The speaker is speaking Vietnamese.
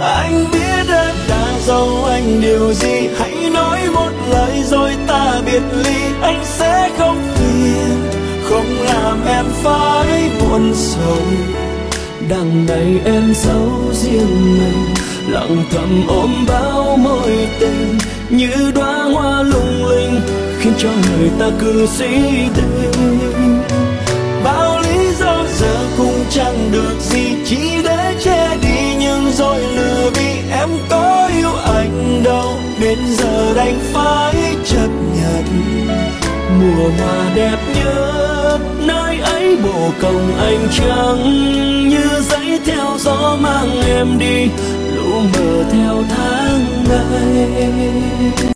Anh biết em đã giấu anh điều gì, hãy nói một lời rồi ta biệt ly. Anh sẽ không phiền, không làm em phải buồn sầu. Đằng ngày em giấu riêng mình, lặng thầm ôm bao mối tình, như đóa hoa lung linh khiến cho người ta cứ suy tình. Bao lý do giờ cũng chẳng được gì, chỉ để che đi nhưng rồi lừa vì em có yêu anh đâu, đến giờ đành phải chấp nhận. Mùa hoa đẹp nhất nơi ấy, bồ công anh trắng như giấy theo gió mang em đi, lũ mờ theo tháng ngày.